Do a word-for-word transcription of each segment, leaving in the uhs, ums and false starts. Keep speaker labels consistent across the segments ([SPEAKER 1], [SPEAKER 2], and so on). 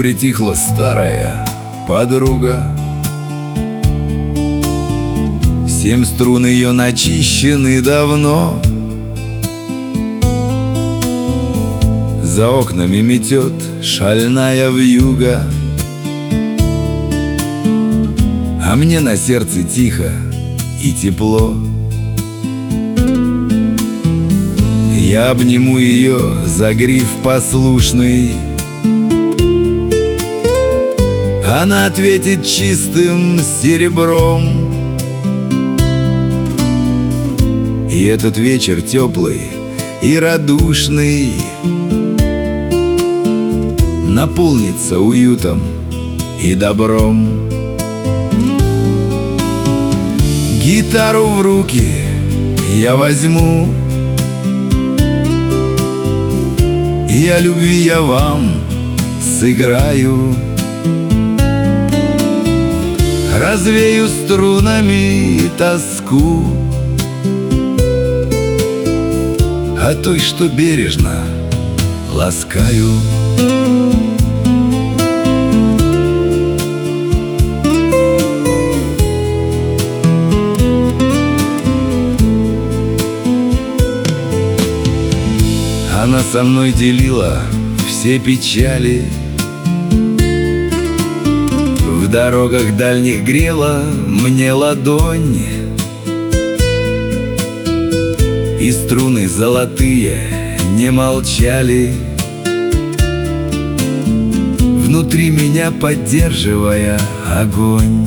[SPEAKER 1] притихла старая подруга. Семь струн ее начищены давно. За окнами метет шальная вьюга, а мне на сердце тихо и тепло. Я обниму ее за гриф послушный, она ответит чистым серебром. И этот вечер теплый и радушный наполнится уютом и добром. Гитару в руки я возьму, и о любви я вам сыграю. Развею струнами тоску о той, что бережно ласкаю. Она со мной делила все печали, в дорогах дальних грела мне ладонь, и струны золотые не молчали, внутри меня поддерживая огонь.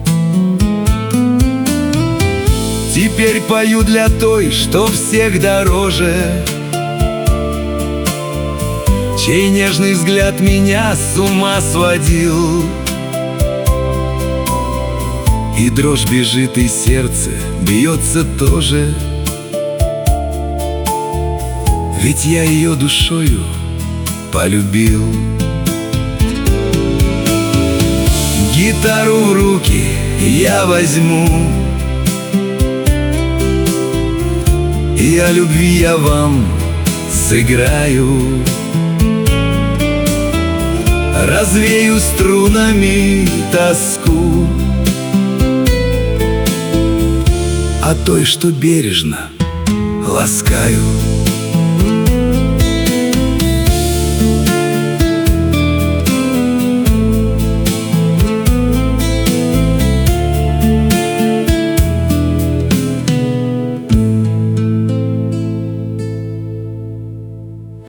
[SPEAKER 1] Теперь пою для той, что всех дороже, чей нежный взгляд меня с ума сводил. И дрожь бежит, и сердце бьется тоже, ведь я ее душою полюбил. Гитару в руки я возьму, и о любви я вам сыграю. Развею струнами тоску о той, что бережно ласкаю.